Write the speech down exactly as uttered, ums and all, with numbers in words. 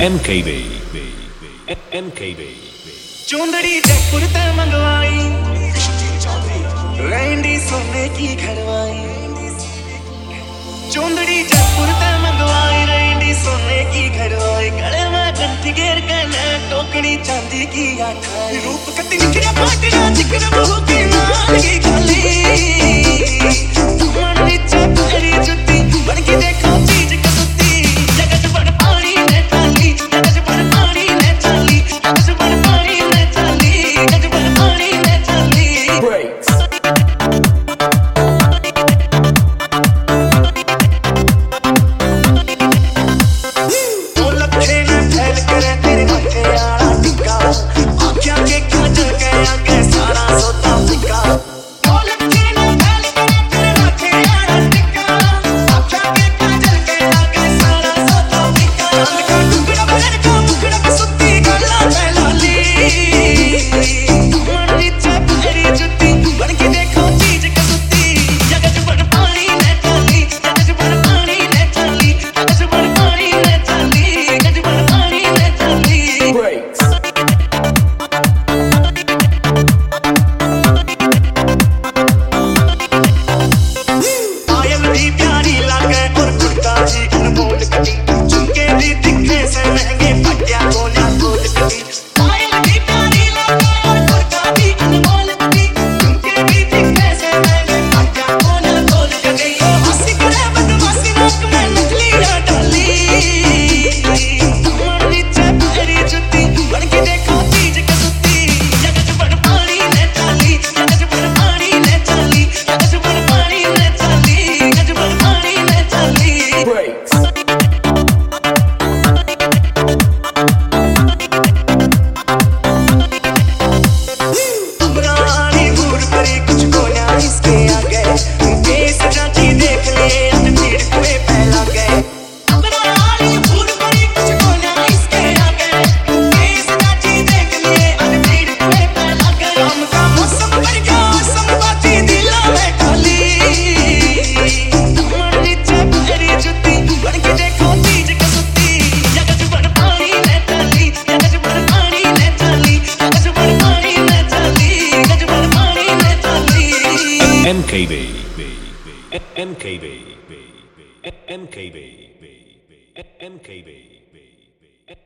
M K B M K B चुंदड़ी जयपुर ते मंगवाई, Randy सोने की घरवाई। चुंदड़ी जयपुर ते मंगवाई, रैंडी सोने की घरवाई। गले में घंटी घेर के ने टोकनी चांदी की आठाई। रूप कति निखरा पाटना जिक्र बहू की मान की खाली। मन नीचे पैरी जुती बन के देखो चीज कसुती। जगत बड़ पानी ने चाली, जगत बड़ पानी ने चाली, जगत बड़ पानी ने चाली, जगत बड़ पानी ने चाली। Breaks ओ लखे ने फैल करे तेरे माथे आला टिक्का। आँखियाँ के काजल के आगे सारा सोता फिक्का। ओ लखे ने फैल करे तेरे माथे आला टिक्का। आँखियाँ के काजल के आगे सारा सोता फिक्का। चांद का टुकड़ा बहन का मुखड़ा पे सुत्ती गला पे लाली। मन नीचे पैरी जुती बन के देखो चीज कसुती। जगत बड़ पानी ने चाली, जगत बड़ पानी ने चाली, जगत बड़ पानी ने चाली, जगत बड़ पानी ने चाली। Breaks पायल भी प्यारी लागे और कुर्ता भी अनमोल कटी। झुमके भी दिखे से महंगे पट्टियाँ गोलियाँ गोल कटी। पायल भी प्यारी लागे और कुर्ता भी अनमोल कटी। झुमके भी दिखे से महंगे पट्टियाँ गोलियाँ गोल कटी। हंसी करे बदमाशी नाक में नकलियाँ डाली। मन नीचे पैरी जुती बन के देखो चीज कसुती। जगत बड़ पानी ने चाली, जगत बड़ पानी ने चाली, जगत बड़ पानी ने चाली, जगत बड़ पानी ने चाली। Breaks अमरानी भूर परी कुछ गोलियां इसके आगे। देश जाती देख ले अनपीड़ कुएं फैला गए। अमरानी भूर परी कुछ गोलियां इसके आगे। देश जाती देख ले अनपीड़ कुएं फैला गए। राम का मौसम भर गया संपाती दिला में डाली। मन नीचे पैरी जुती बन के देखो चीज कसुती। जगत बड़ पानी ने चाली, जगत बड़ पानी ने चाली, जगत बड़ पानी ने चाली, जगत बड़ पानी ने चाली। M K B M K B M K B M K B